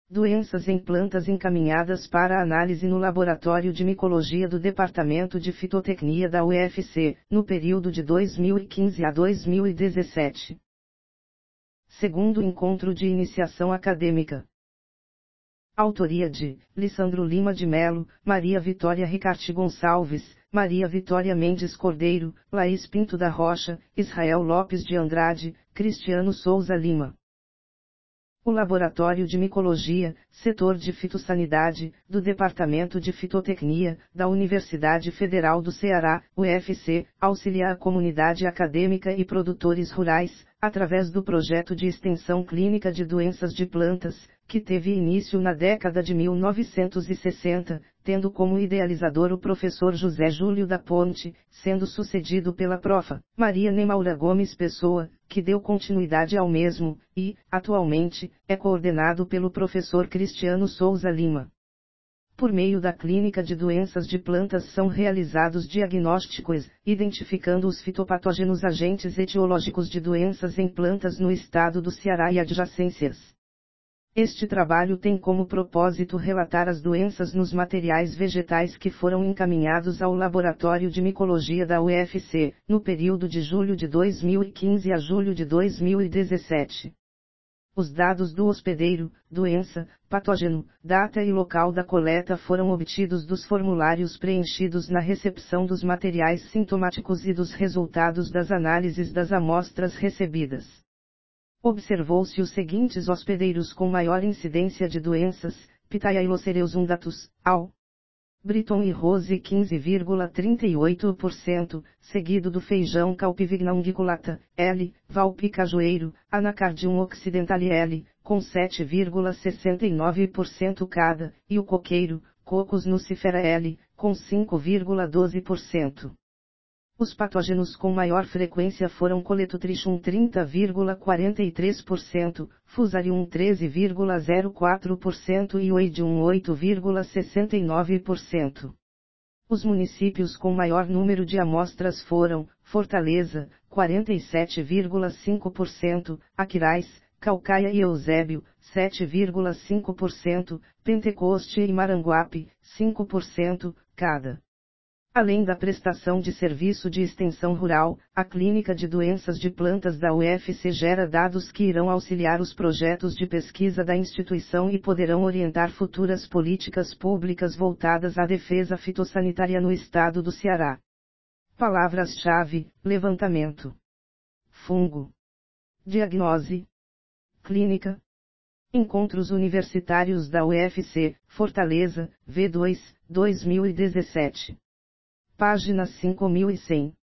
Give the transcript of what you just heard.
Doenças em plantas encaminhadas para análise no Laboratório de Micologia do Departamento de Fitotecnia da UFC, no período de 2015 a 2017. Segundo encontro de iniciação acadêmica. Autoria de Lissandro Lima de Melo, Maria Vitória Ricarte Gonçalves, Maria Vitória Mendes Cordeiro, Laís Pinto da Rocha, Israel Lopes de Andrade, Cristiano Souza Lima. O Laboratório de Micologia, Setor de Fitossanidade, do Departamento de Fitotecnia, da Universidade Federal do Ceará, UFC, auxilia a comunidade acadêmica e produtores rurais, através do projeto de extensão clínica de doenças de plantas, que teve início na década de 1960, tendo como idealizador o professor José Júlio da Ponte, sendo sucedido pela profa. Maria Nemaura Gomes Pessoa, que deu continuidade ao mesmo, e, atualmente, é coordenado pelo professor Cristiano Souza Lima. Por meio da clínica de doenças de plantas são realizados diagnósticos, identificando os fitopatógenos agentes etiológicos de doenças em plantas no estado do Ceará e adjacências. Este trabalho tem como propósito relatar as doenças nos materiais vegetais que foram encaminhados ao Laboratório de Micologia da UFC, no período de julho de 2015 a julho de 2017. Os dados do hospedeiro, doença, patógeno, data e local da coleta foram obtidos dos formulários preenchidos na recepção dos materiais sintomáticos e dos resultados das análises das amostras recebidas. Observou-se os seguintes hospedeiros com maior incidência de doenças: Pitaya Ilocereus undatus, AL. Briton e Rose 15,38%, seguido do feijão Calpivigna unguiculata, L, Valpi Cajueiro, Anacardium occidentale L, com 7,69% cada, e o coqueiro, Cocos nucifera L, com 5,12%. Os patógenos com maior frequência foram Coletotrichum 30,43%, Fusarium 13,04% e Oidium 8,69%. Os municípios com maior número de amostras foram Fortaleza, 47,5%, Aquiraz, Caucaia e Eusébio, 7,5%, Pentecoste e Maranguape, 5%, cada. Além da prestação de serviço de extensão rural, a Clínica de Doenças de Plantas da UFC gera dados que irão auxiliar os projetos de pesquisa da instituição e poderão orientar futuras políticas públicas voltadas à defesa fitossanitária no estado do Ceará. Palavras-chave: levantamento, fungo, diagnose, clínica. Encontros Universitários da UFC, Fortaleza, V2, 2017. Página 5100.